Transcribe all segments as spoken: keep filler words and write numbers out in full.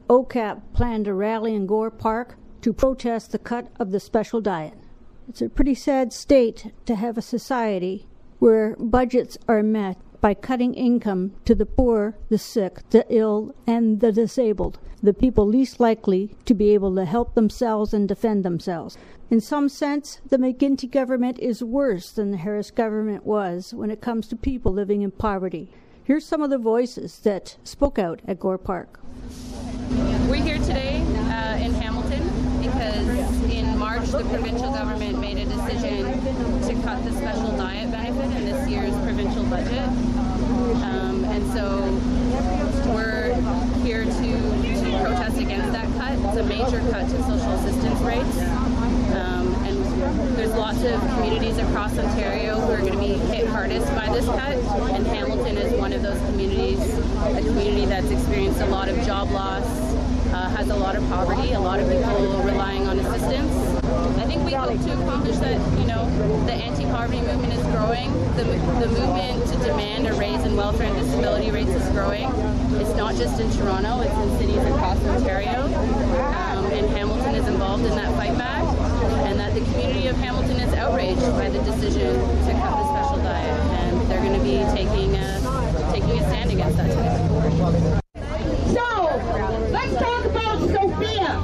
O C A P planned a rally in Gore Park to protest the cut of the special diet. It's a pretty sad state to have a society where budgets are met by cutting income to the poor, the sick, the ill, and the disabled, the people least likely to be able to help themselves and defend themselves. In some sense, the McGuinty government is worse than the Harris government was when it comes to people living in poverty. Here's some of the voices that spoke out at Gore Park. We're here today uh, in Hamilton because in March the provincial government made a decision to cut the special diet benefit in this year's provincial budget. Um, and so we're here to, to protest against that cut. It's a major cut to social assistance rates. Um, and there's lots of communities across Ontario who are going to be hit hardest by this cut, and Hamilton is one of those communities, a community that's experienced a lot of job loss, uh, has a lot of poverty, a lot of people relying on assistance. I think we hope to accomplish that, you know, the anti-poverty movement is growing. The, the movement to demand a raise in welfare and disability rates is growing. It's not just in Toronto, it's in cities across Ontario. Um, and Hamilton is involved in that fight back. And that the community of Hamilton is outraged by the decision to cut the special diet. And they're going to be taking a, taking a stand against that today. So, let's talk about Sophia.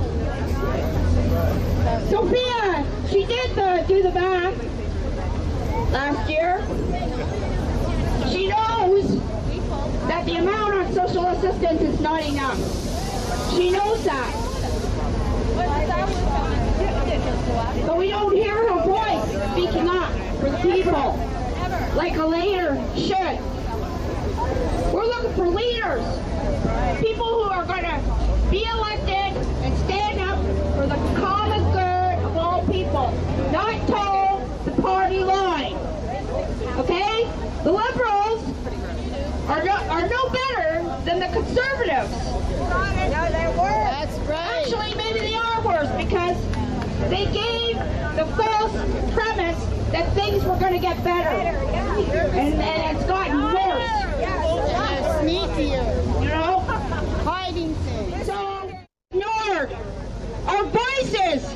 Sophia, she did the, do the math last year. She knows that the amount on social assistance is not enough. She knows that. But we don't hear her voice speaking up for the people like a leader should. We're looking for leaders, people who are going to be elected and stand up for the common good of all people, not toe the party line. Okay? The Liberals are no, are no better than the Conservatives. No, they're worse. That's right. Actually, maybe they are worse because they gave the false premise that things were going to get better. And, and it's gotten worse. It's sneakier. You know? Hiding things. So, ignored. Our voices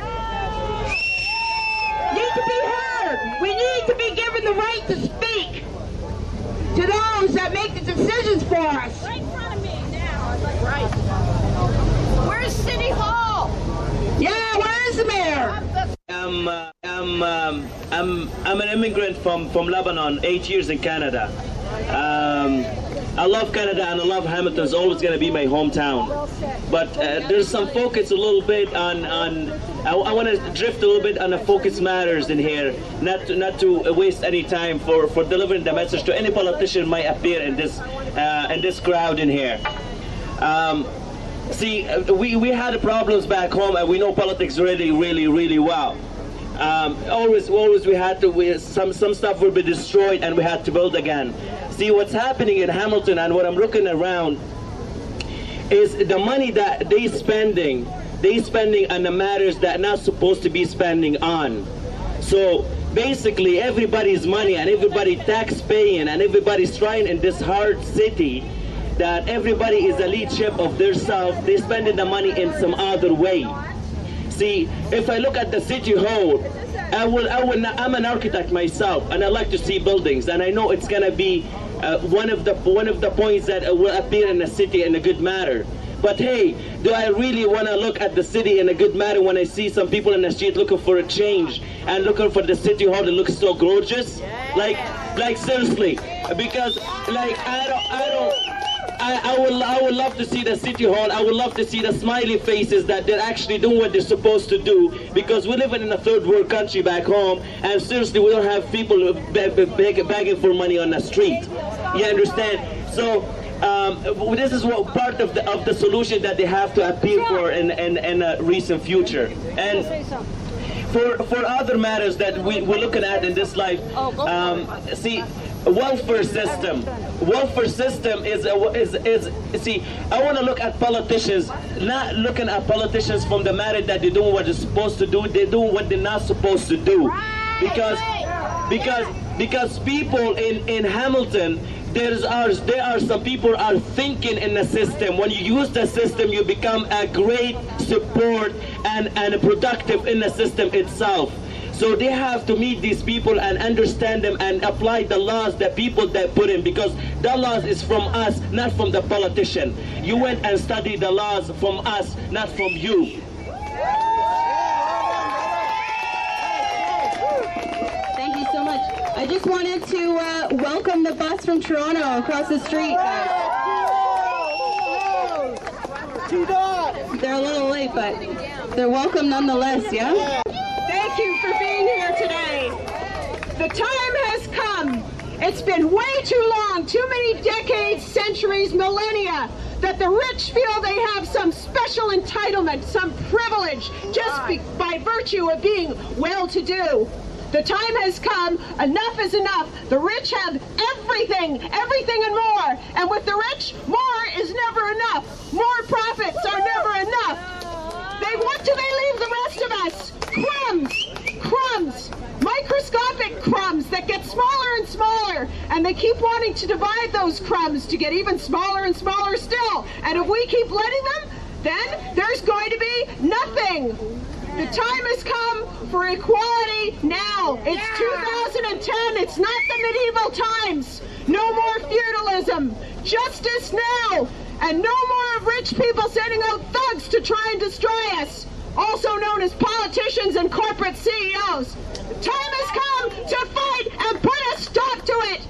need to be heard. We need to be given the right to speak to those that make the decisions for us. Right in front of me now. Right. Where's City Hall? Yeah, where is the mayor? I'm, uh, I'm, um, I'm, I'm an immigrant from, from Lebanon, eight years in Canada. Um, I love Canada and I love Hamilton. It's always going to be my hometown. But uh, there's some focus a little bit on, on I, I want to drift a little bit on the focus matters in here, not to, not to waste any time for, for delivering the message to any politician might appear in this, uh, in this crowd in here. Um, See, we, we had problems back home, and we know politics really, really, really well. Um, always, always we had to, we, some, some stuff will be destroyed, and we had to build again. See, what's happening in Hamilton, and what I'm looking around, is the money that they spending, they spending on the matters that not supposed to be spending on. So basically, everybody's money, and everybody tax paying, and everybody's trying in this hard city, that everybody is a leadership of their self, they're spending the money in some other way. See, if I look at the city hall, I will, I will not, I'm an architect myself, and I like to see buildings, and I know it's gonna be uh, one of the one of the points that will appear in the city in a good manner. But hey, do I really want to look at the city in a good manner when I see some people in the street looking for a change and looking for the city hall that looks so gorgeous? Like, like seriously, because like I don't, I don't. I, I would I would love to see the city hall. I would love to see the smiley faces that they're actually doing what they're supposed to do, because we're living in a third world country back home, and seriously we don't have people beg, beg, begging for money on the street. You understand? So um, this is what part of the of the solution that they have to appeal for in in, in a recent future. And for for other matters that we, we're looking at in this life, um, see. Welfare system. Welfare system is, is, is, see, I want to look at politicians, not looking at politicians from the matter that they're doing what they're supposed to do, they're doing what they're not supposed to do. Because, because, because people in, in Hamilton, There's are, there are some people are thinking in the system. When you use the system, you become a great support and, and productive in the system itself. So they have to meet these people and understand them and apply the laws that people that put in, because the laws is from us, not from the politician. You went and studied the laws from us, not from you. Thank you so much. I just wanted to uh, welcome the bus from Toronto across the street. They're a little late, but they're welcome nonetheless, yeah? Thank you for being here today. The time has come. It's been way too long, too many decades, centuries, millennia, that the rich feel they have some special entitlement, some privilege, just be, by virtue of being well-to-do. The time has come. Enough is enough. The rich have everything, everything and more. And with the rich, more is never enough. More profits are never enough. They, what do they leave the rest of us? Crumbs, crumbs, microscopic crumbs that get smaller and smaller. And they keep wanting to divide those crumbs to get even smaller and smaller still. And if we keep letting them, then there's going to be nothing. The time has come for equality now. It's two thousand ten. It's not the medieval times. No more feudalism. Justice now. And no more of rich people sending out thugs to try and destroy us, also known as politicians and corporate C E Os. The time has come to fight and put a stop to it.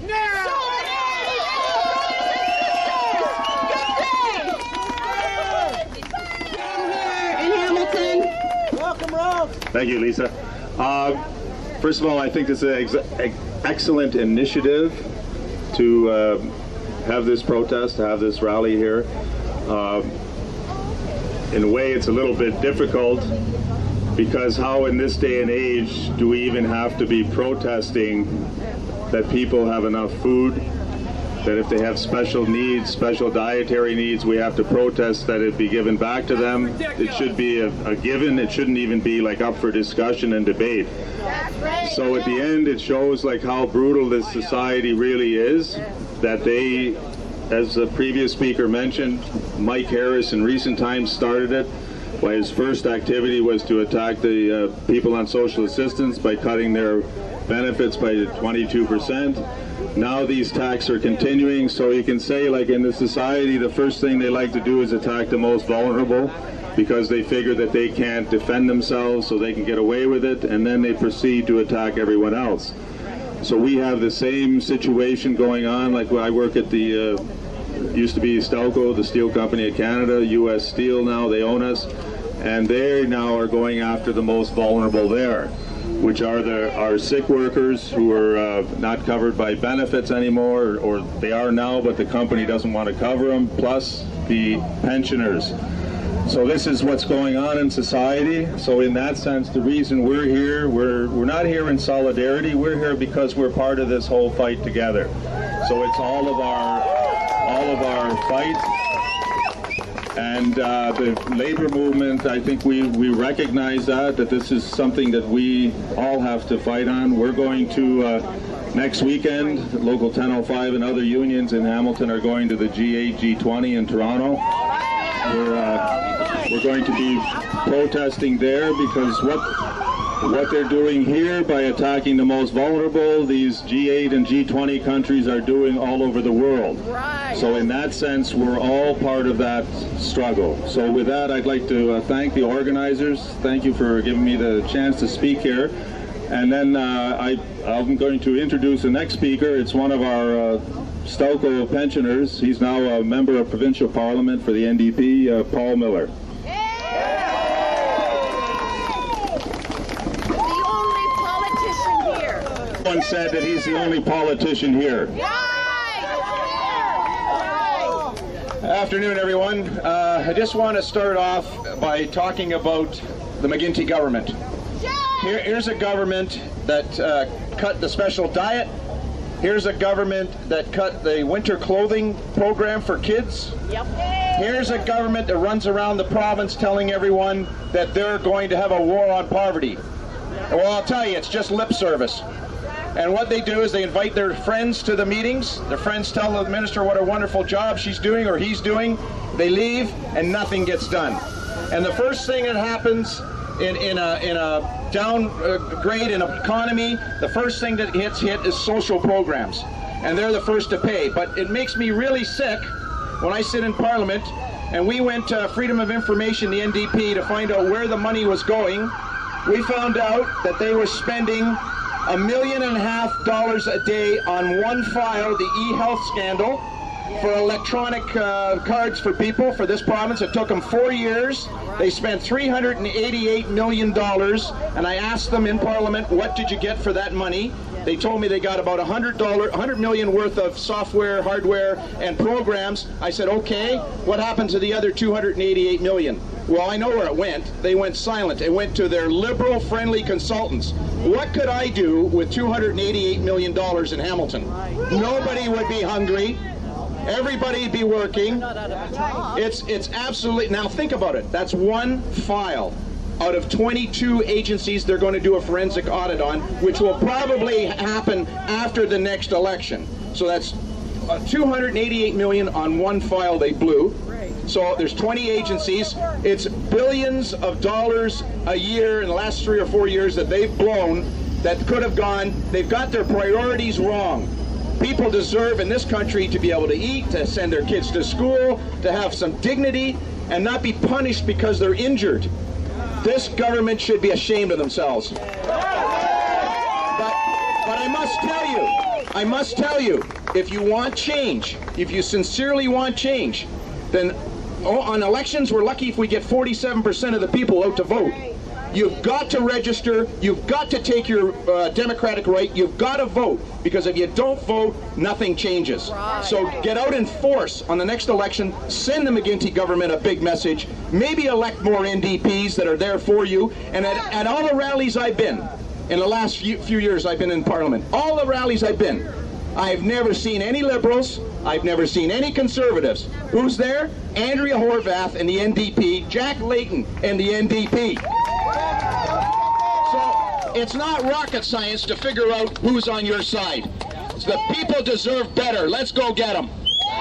Solidarity, brothers and sisters. Good day. In Hamilton. Welcome, Rose. Thank you, Lisa. Uh, first of all, I think this is an ex excellent initiative to uh, have this protest, to have this rally here. Uh, in a way, it's a little bit difficult, because how in this day and age do we even have to be protesting that people have enough food, that if they have special needs, special dietary needs, we have to protest that it be given back to them. It should be a, a given. It shouldn't even be like up for discussion and debate. So at the end, it shows like how brutal this society really is, that they, as the previous speaker mentioned, Mike Harris in recent times started it. Well, his first activity was to attack the uh, people on social assistance by cutting their benefits by twenty-two percent. Now these attacks are continuing, so you can say, like, in the society, the first thing they like to do is attack the most vulnerable, because they figure that they can't defend themselves, so they can get away with it, and then they proceed to attack everyone else. So we have the same situation going on. Like, I work at the, uh, used to be Stelco, the steel company of Canada, U S Steel now, they own us, and they now are going after the most vulnerable there, which are the, our sick workers who are uh, not covered by benefits anymore, or, or they are now, but the company doesn't want to cover them, plus the pensioners. So this is what's going on in society. So in that sense, the reason we're here, we're, we're not here in solidarity, we're here because we're part of this whole fight together. So it's all of our, all of our fight. And uh, the labor movement, I think we, we recognize that, that this is something that we all have to fight on. We're going to, uh, next weekend, Local ten oh five and other unions in Hamilton are going to the G eight, G twenty in Toronto. We're, uh, we're going to be protesting there because what, what they're doing here by attacking the most vulnerable, these G eight and G twenty countries are doing all over the world. Right. So in that sense, we're all part of that struggle. So with that, I'd like to uh, thank the organizers. Thank you for giving me the chance to speak here. And then uh, I, I'm going to introduce the next speaker. It's one of our uh, Stelco pensioners. He's now a member of provincial parliament for the N D P, uh, Paul Miller. Someone said that he's the only politician here. Afternoon, everyone. Uh, I just want to start off by talking about the McGuinty government. Here, here's a government that uh, cut the special diet. Here's a government that cut the winter clothing program for kids. Yep. Here's a government that runs around the province telling everyone that they're going to have a war on poverty. Well, I'll tell you, it's just lip service. And what they do is they invite their friends to the meetings. Their friends tell the minister what a wonderful job she's doing or he's doing. They leave and nothing gets done. And the first thing that happens in, in a, in a downgrade in an economy, the first thing that gets hit is social programs. And they're the first to pay. But it makes me really sick when I sit in Parliament and we went to Freedom of Information, the N D P, to find out where the money was going. We found out that they were spending a million and a half dollars a day on one file, the e-health scandal, for electronic uh, cards for people for this province. It took them four years. They spent three hundred eighty-eight million dollars, and I asked them in Parliament, what did you get for that money? They told me they got about one hundred dollars, one hundred million worth of software, hardware, and programs. I said, okay, what happened to the other two hundred eighty-eight million? Well, I know where it went. They went silent. It went to their liberal-friendly consultants. What could I do with two hundred eighty-eight million dollars in Hamilton? Nobody would be hungry. Everybody'd be working. It's, it's absolutely, now think about it. That's one file out of twenty-two agencies they're going to do a forensic audit on, which will probably happen after the next election. So that's uh, two hundred eighty-eight million on one file they blew. So there's twenty agencies. It's billions of dollars a year in the last three or four years that they've blown that could have gone. They've got their priorities wrong. People deserve in this country to be able to eat, to send their kids to school, to have some dignity, and not be punished because they're injured. This government should be ashamed of themselves. But, but I must tell you, I must tell you, if you want change, if you sincerely want change, then oh, on elections, we're lucky if we get forty-seven percent of the people out to vote. You've got to register. You've got to take your uh, democratic right. You've got to vote, because if you don't vote, nothing changes. Right. So get out in force on the next election. Send the McGuinty government a big message. Maybe elect more N D Ps that are there for you. And at, at all the rallies I've been, in the last few, few years I've been in Parliament, all the rallies I've been, I've never seen any Liberals. I've never seen any Conservatives. Who's there? Andrea Horwath and the N D P, Jack Layton and the N D P. So it's not rocket science to figure out who's on your side. The people deserve better. Let's go get them.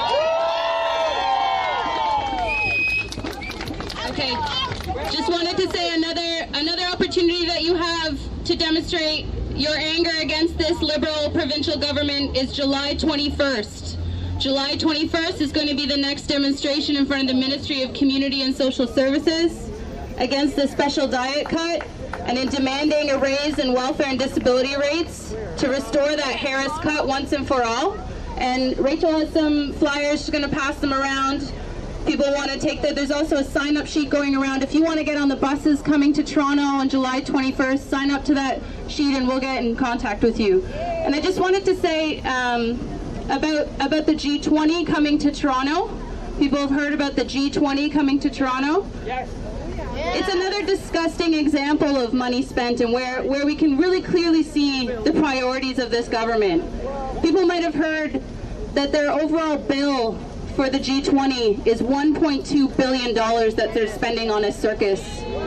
Okay, just wanted to say another another opportunity that you have to demonstrate your anger against this Liberal provincial government is July twenty-first. July twenty-first is going to be the next demonstration in front of the Ministry of Community and Social Services against the special diet cut and in demanding a raise in welfare and disability rates to restore that Harris cut once and for all. And Rachel has some flyers, she's going to pass them around. People want to take that. There's also a sign-up sheet going around. If you want to get on the buses coming to Toronto on July twenty-first, sign up to that sheet and we'll get in contact with you. And I just wanted to say um, about, about the G twenty coming to Toronto. People have heard about the G twenty coming to Toronto. Yes. It's another disgusting example of money spent and where, where we can really clearly see the priorities of this government. People might have heard that their overall bill for the G twenty is one point two billion dollars that they're spending on a circus.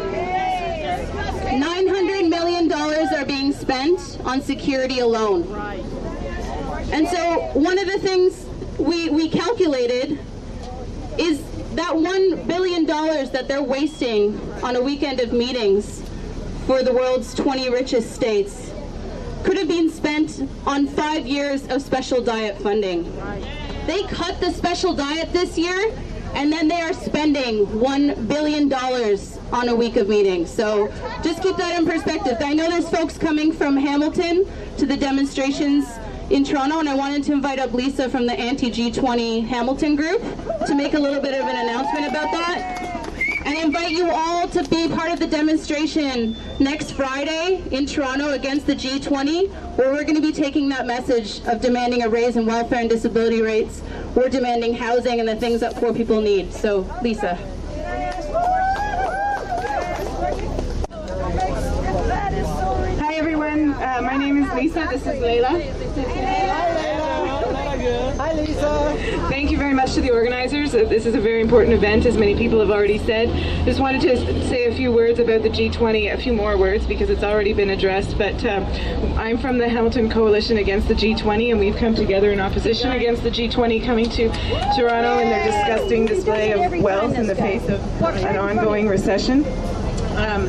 nine hundred million dollars are being spent on security alone. And so one of the things we, we calculated is that one billion dollars that they're wasting on a weekend of meetings for the world's twenty richest states could have been spent on five years of special diet funding. They cut the special diet this year, and then they are spending one billion dollars on a week of meetings. So just keep that in perspective. I know there's folks coming from Hamilton to the demonstrations in Toronto, and I wanted to invite up Lisa from the anti G twenty Hamilton group to make a little bit of an announcement about that. And invite you all to be part of the demonstration next Friday in Toronto against the G twenty, where we're going to be taking that message of demanding a raise in welfare and disability rates. We're demanding housing and the things that poor people need. So, Lisa. Hi everyone, uh, my name is Lisa, this is Leila. Hi, Lisa. Thank you very much to the organizers. Uh, This is a very important event, as many people have already said. Just wanted to s- say a few words about the G twenty, a few more words because it's already been addressed. But um, I'm from the Hamilton Coalition Against the G twenty, and we've come together in opposition against the G twenty coming to Toronto and their disgusting display of wealth in the face of an ongoing recession. Um,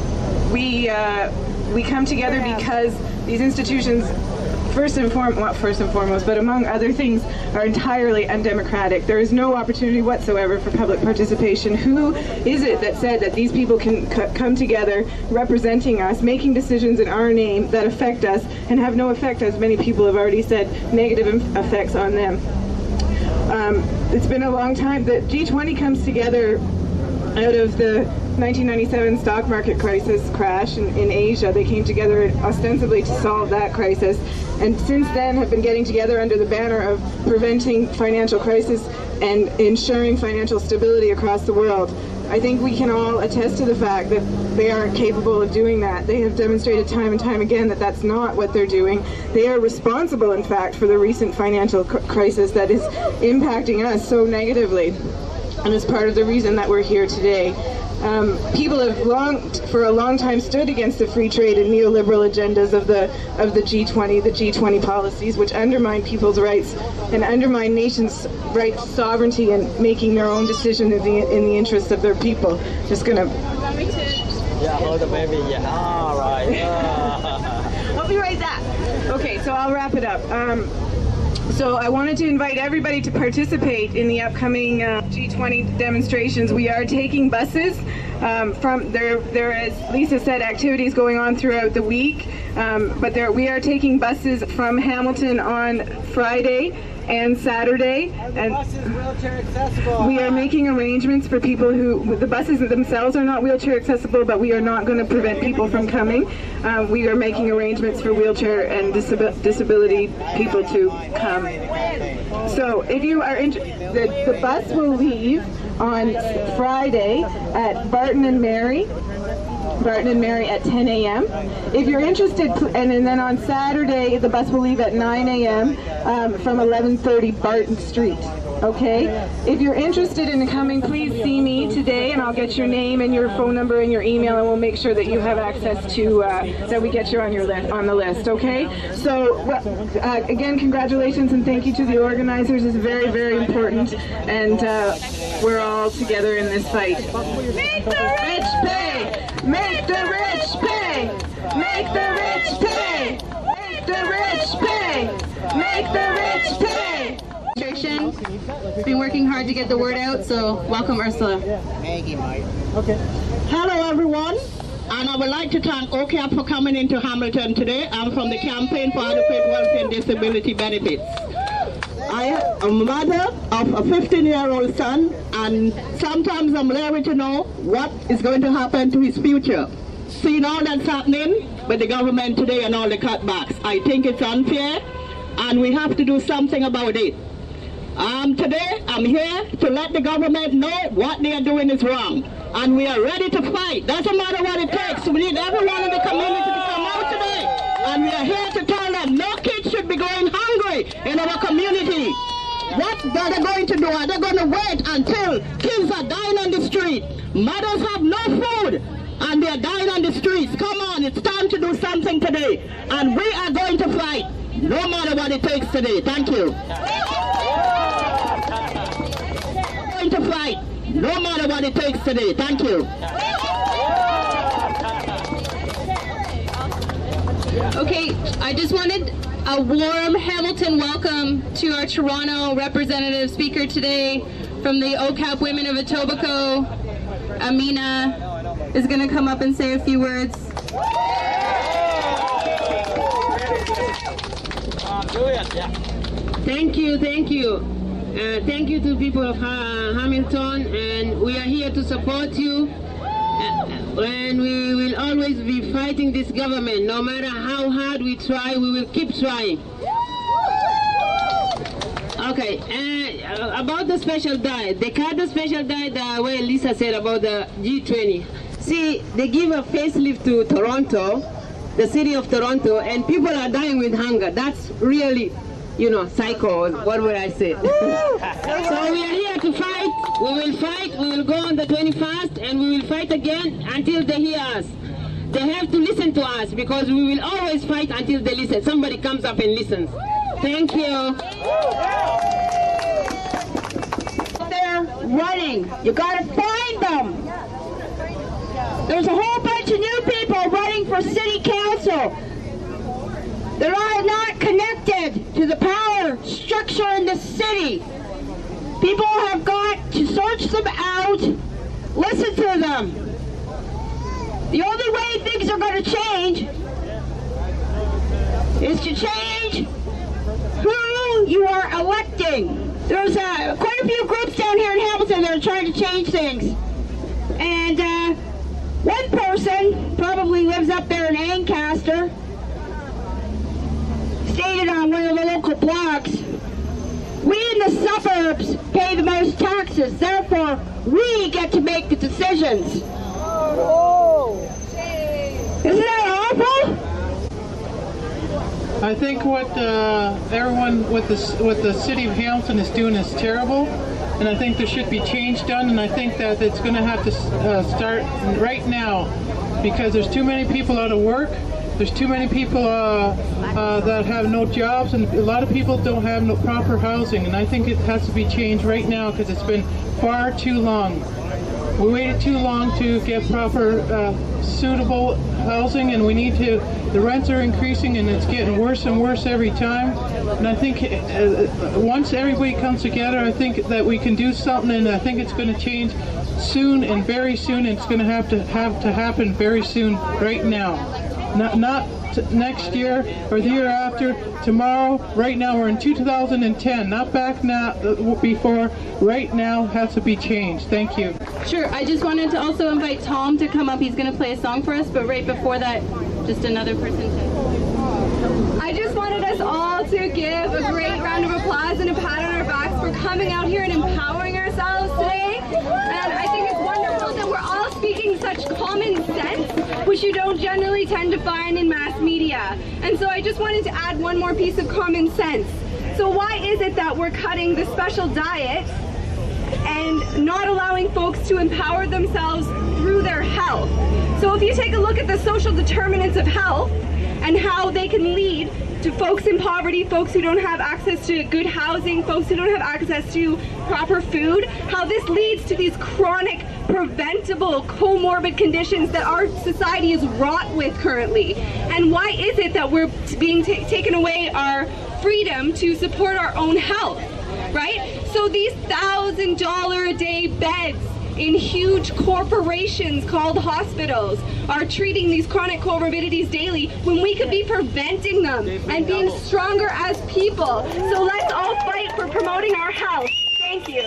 we uh, we come together because these institutions, first and foremost, well, first and foremost, but among other things, are entirely undemocratic. There is no opportunity whatsoever for public participation. Who is it that said that these people can c- come together representing us, making decisions in our name that affect us and have no effect, as many people have already said, negative em- effects on them? Um, it's been a long time that G twenty comes together out of the nineteen ninety-seven stock market crisis crash in, in Asia. They came together ostensibly to solve that crisis, and since then have been getting together under the banner of preventing financial crisis and ensuring financial stability across the world. I think we can all attest to the fact that they aren't capable of doing that. They have demonstrated time and time again that that's not what they're doing. They are responsible, in fact, for the recent financial cr- crisis that is impacting us so negatively, and is part of the reason that we're here today. Um, people have long, for a long time, stood against the free trade and neoliberal agendas of the of the G twenty, the G twenty policies, which undermine people's rights and undermine nations' rights, sovereignty, and making their own decision in the in the interests of their people. Just gonna. Yeah, hold the baby. Yeah. All right. Yeah. I'll be right back. Okay, so I'll wrap it up. Um, So I wanted to invite everybody to participate in the upcoming uh, G twenty demonstrations. We are taking buses um, from there. There, as Lisa said, activities going on throughout the week, um, but there we are taking buses from Hamilton on Friday and Saturday, and Wheelchair accessible. we are making arrangements for people who, the buses themselves are not wheelchair accessible, but we are not going to prevent people from coming. Um, we are making arrangements for wheelchair and disabi- disability people to come. So if you are interested, the, the bus will leave on Friday at Barton and Mary. Barton and Mary at ten a m If you're interested, and, and then on Saturday the bus will leave at nine a m Um, from eleven thirty Barton Street. Okay? If you're interested in coming, please see me today, and I'll get your name and your phone number and your email, and we'll make sure that you have access to uh, that we get you on your list on the list. Okay? So well, uh, again, congratulations and thank you to the organizers. It's very, very important, and uh, we're all together in this fight. Make the rich pay. Make the rich pay! Make the rich pay! Make the rich pay! Make the rich pay! Been working hard to get the word out, so welcome, Ursula. Okay. Hello everyone, and I would like to thank O C A P for coming into Hamilton today. I'm from the Campaign for Adequate Welfare and Disability Benefits. I am a mother of a fifteen-year-old son, and sometimes I'm leery to know what is going to happen to his future. Seeing all that's happening with the government today and all the cutbacks, I think it's unfair, and we have to do something about it. Um, today, I'm here to let the government know what they are doing is wrong, and we are ready to fight. Doesn't matter what it takes. We need everyone in the community to come out today, and we are here to tell them no kids should be going hungry in our community. What are they going to do? Are they going to wait until kids are dying on the street? Mothers have no food, and they are dying on the streets. Come on, it's time to do something today, and we are going to fight, no matter what it takes today. Thank you. Going to fight, no matter what it takes today. Thank you. Okay, I just wanted a warm Hamilton welcome to our Toronto representative speaker today from the O C A P Women of Etobicoke. Amina is going to come up and say a few words. Thank you, thank you. Uh, thank you to people of ha Hamilton, and we are here to support you. Uh, and we will always be fighting this government. No matter how hard we try, we will keep trying. Okay, uh, about the special diet. They cut the special diet the way Lisa said about the G twenty. See, they give a facelift to Toronto, the city of Toronto, and people are dying with hunger. That's really, you know, psychos. What would I say? So we are here to fight. We will fight. We will go on the twenty-first, and we will fight again until they hear us. They have to listen to us, because we will always fight until they listen. Somebody comes up and listens. Thank you. They're running. You gotta find them. There's a whole bunch of new people running for city council. They're all not connected to the power structure in the city. People have got to search them out, listen to them. The only way things are going to change is to change who you are electing. There's uh, quite a few groups down here in Hamilton that are trying to change things. And uh, one person, probably lives up there in Ancaster, stated on one of the local blogs, we in the suburbs pay the most taxes, therefore we get to make the decisions. Isn't that awful? I think what uh, everyone with the, with the city of Hamilton is doing is terrible, and I think there should be change done, and I think that it's going to have to uh, start right now, because there's too many people out of work. There's too many people uh, uh, that have no jobs, and a lot of people don't have no proper housing, and I think it has to be changed right now, because it's been far too long. We waited too long to get proper uh, suitable housing, and we need to, the rents are increasing and it's getting worse and worse every time. And I think uh, once everybody comes together, I think that we can do something, and I think it's going to change soon and very soon, and it's going to have to have to happen very soon, right now. Not, not t next year or the year after, tomorrow. Right now, we're in two thousand ten, not back now, uh, before. Right now has to be changed. Thank you. Sure, I just wanted to also invite Tom to come up. He's going to play a song for us, but right before that, just another person to... I just wanted us all to give a great round of applause and a pat on our backs for coming out here and empowering ourselves today. And I think it's wonderful that we're all speaking such common sense, which you don't generally tend to find in mass media. And so I just wanted to add one more piece of common sense. So why is it that we're cutting the special diet and not allowing folks to empower themselves through their health? So if you take a look at the social determinants of health and how they can lead to folks in poverty, folks who don't have access to good housing, folks who don't have access to proper food, how this leads to these chronic, preventable, comorbid conditions that our society is wrought with currently. And why is it that we're being ta taken away our freedom to support our own health, right? So these thousand dollar a day beds in huge corporations called hospitals are treating these chronic comorbidities daily when we could be preventing them and being stronger as people. So let's all fight for promoting our health. Thank you.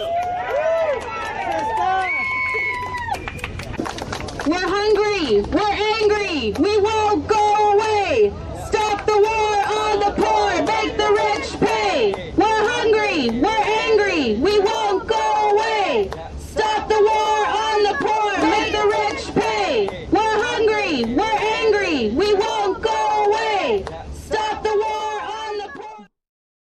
We're hungry. We're angry. We won't go away. Stop the war on the poor. Make the rich pay. We're hungry. We're angry. We won't go away. Stop the war on the poor. Make the rich pay. We're hungry. We're